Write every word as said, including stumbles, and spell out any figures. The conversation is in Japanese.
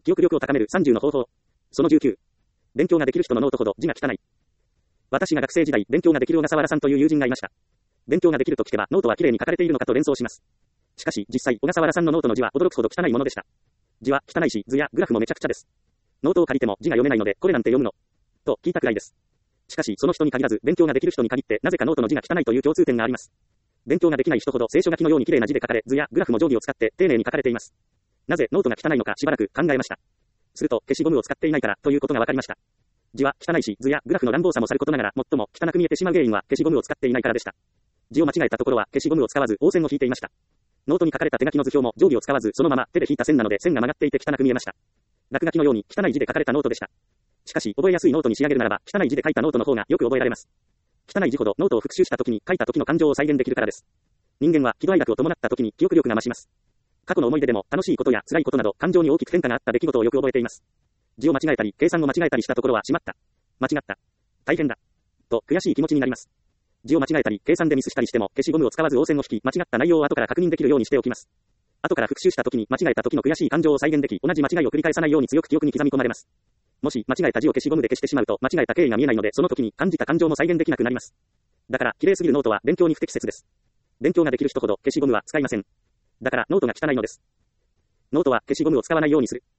記憶力を高めるさんじゅうの方法。そのじゅうきゅう。勉強ができる人のノートほど字が汚い。私が学生時代、勉強ができる小笠原さんという友人がいました。勉強ができると聞けば、ノートは綺麗に書かれているのかと連想します。しかし、実際、小笠原さんのノートの字は驚くほど汚いものでした。字は汚いし、図やグラフもめちゃくちゃです。ノートを借りても字が読めないので、これなんて読むのと聞いたくらいです。しかし、その人に限らず、勉強ができる人に限って、なぜかノートの字が汚いという共通点があります。勉強ができない人ほど聖書書きのように綺麗な字で書かれ、図やグラフも定規を使って丁寧に書かれています。なぜノートが汚いのかしばらく考えました。すると、消しゴムを使っていないからということが分かりました。字は汚いし、図やグラフの乱暴さもさることながら、最も汚く見えてしまう原因は消しゴムを使っていないからでした。字を間違えたところは消しゴムを使わず横線を引いていました。ノートに書かれた手書きの図表も定規を使わずそのまま手で引いた線なので線が曲がっていて汚く見えました。落書きのように汚い字で書かれたノートでした。しかし、覚えやすいノートに仕上げるならば、汚い字で書いたノートの方がよく覚えられます。汚い字ほどノートを復習した時に書いた時の感情を再現できるからです。人間は喜怒哀楽を伴った時に記憶力が増します。過去の思い出でも楽しいことや辛いことなど感情に大きく変化があった出来事をよく覚えています。字を間違えたり計算を間違えたりしたところはしまった。間違った。大変だ。と悔しい気持ちになります。字を間違えたり計算でミスしたりしても消しゴムを使わず横線を引き間違った内容を後から確認できるようにしておきます。後から復習した時に間違えた時の悔しい感情を再現でき同じ間違いを繰り返さないように強く記憶に刻み込まれます。もし間違えた字を消しゴムで消してしまうと間違えた経緯が見えないのでその時に感じた感情も再現できなくなります。だから綺麗すぎるノートは勉強に不適切です。勉強ができる人ほど消しゴムは使いません。だからノートが汚いのです。ノートは消しゴムを使わないようにする。